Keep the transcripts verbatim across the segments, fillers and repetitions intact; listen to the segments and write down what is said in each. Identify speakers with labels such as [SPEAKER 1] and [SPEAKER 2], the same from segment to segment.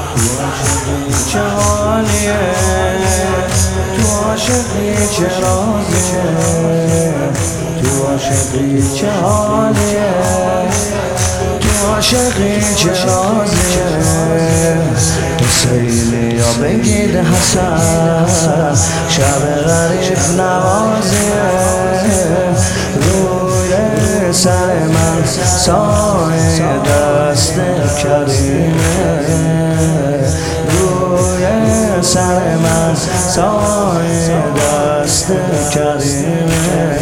[SPEAKER 1] تو عاشقی چه حالیه، تو عاشقی چه رازیه، تو عاشقی چه حالیه، تو عاشقی چه رازیه. حسینی یا بگید حسن، شب غریب نوازیه، روی سر من سایه دست کریمه، روی سر من سایه دست کریمه.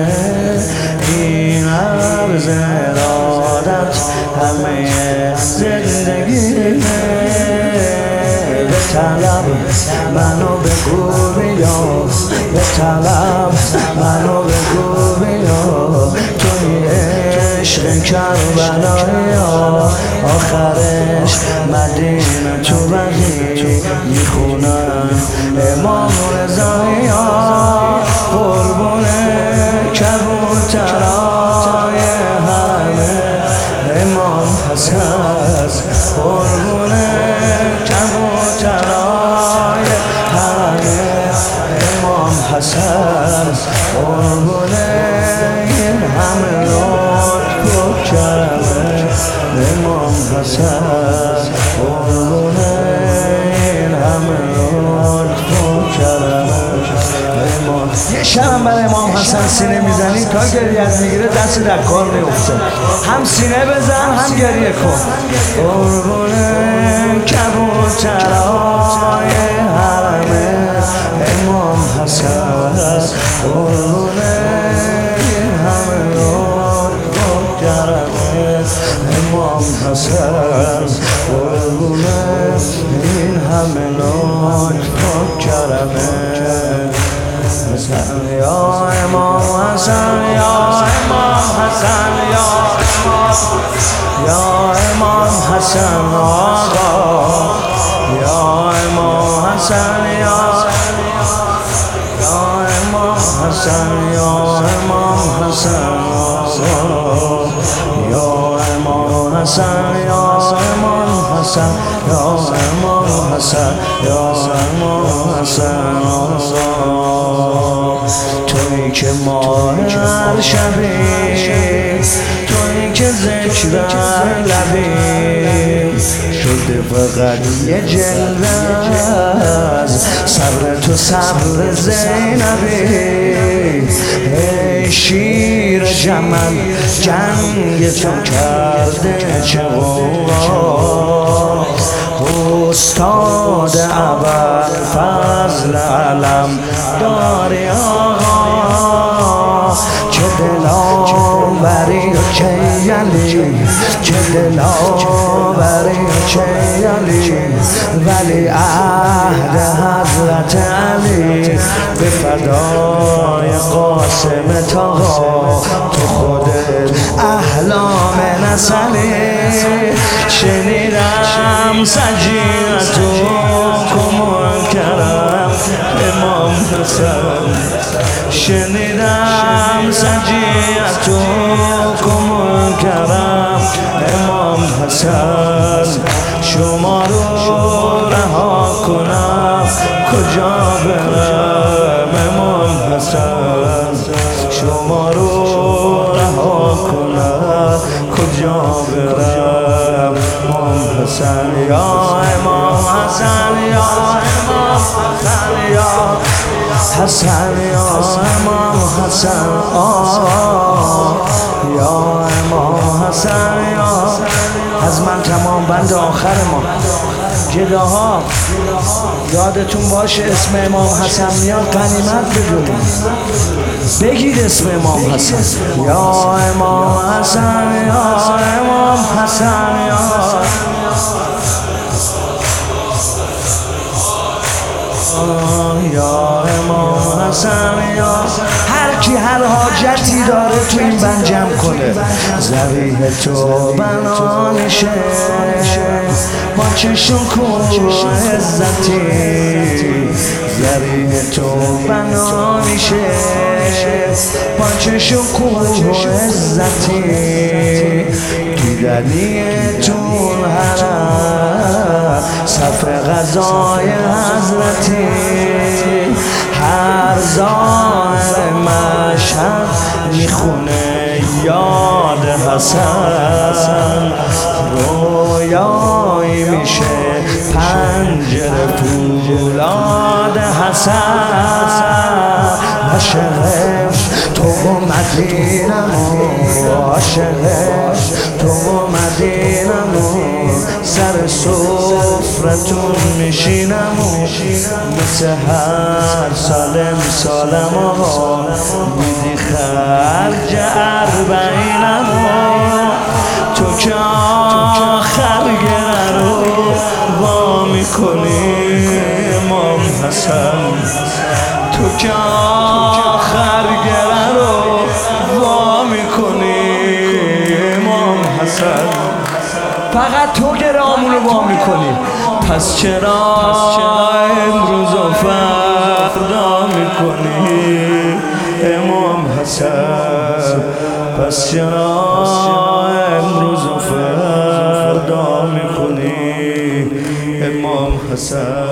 [SPEAKER 1] این عرض ارادت همه زندگیمه، به طلب منو بگو بیا، به طلب منو بگو بیا، توی عشق کربلایی آخرش مدینه تو بقی میخونن امام رضایی قربون کبوترای حرم امام حسن، قربون کبوترای حرم امام حسن، قربون این همه لطف و کرم امام حسن، قربون این همه لطف و کرم امام. یه شبم برای امام حسن سینه میزنی تا گریت میگیره دست در کار میفته، هم سینه بزن هم گریه کن. قربون کبوترای حرم امام حسن، قربون این همه لطف و کرم امام حسن، قربون این همه لطف و کرم حسن. یا امام حسن، یا امام حسن، یا یا امام حسن آقا، یا امام حسن، یا یا امام حسن، یا امام حسن آقا، یا امام حسن، یا امام حسن، یا امام حسن، یا امام حسن آقا. تویی که ماه هر شبی، تویی که ذکر هر لبی، شده فقط یه جلوه از صبر تو صبر زینبی. ای شیر جمل جنگ تو کرده چه غوغا، استاد ابوالفضل علم داری آقا. چه دلاوری چه یلی، چه دلاوری چه یلی، ولی عهد حضرت علی به فدای قاسم طاها. تو خودت احلام نسلی، شنیدم سجیرتو کمون کرم امام حسن، شنیدم سجیرتو کمون کرم امام حسن. شما رو رها کنم کجا برم امام حسن، شما رو رها کنم کجا برم امام حسن. یا امام حسن، یا امام حسن، یا حسن، یا امام حسن آه، یا امام حسن، یا از من تمام بند آخر ما گداها. یادتون باشه اسم امام حسن میاد غنیمت بدونید، بگید اسم امام حسن. یا امام حسن، یا امام حسن، یا یا امام حسن، یا هر کی هر حاجتی داره تو این بند جمع کنه. ذریح تو بنانشه با چشم کن عزتی، ذریح تو بنانشه با چشم کن عزتی. دیدنی تو حرم سر فضای حضرتی هر ظاهر مشهد میخونه یاد حسن رویایی میشه پنجره فولاد حسن عاشق تو و مدینم عاشق تو و مدینم سر سفرتون میشینم مثل هر سال امسالم میدی خرج اربعینم تو که آخر گره رو وا میکنی امام حسن تو که آخر گره رو وا میکنی امام حسن فقط تو گرامون رو وا میکنی پس چرا امروز و فردا میکنی امام حسن پس چرا امروز و فردا میکنی امام حسن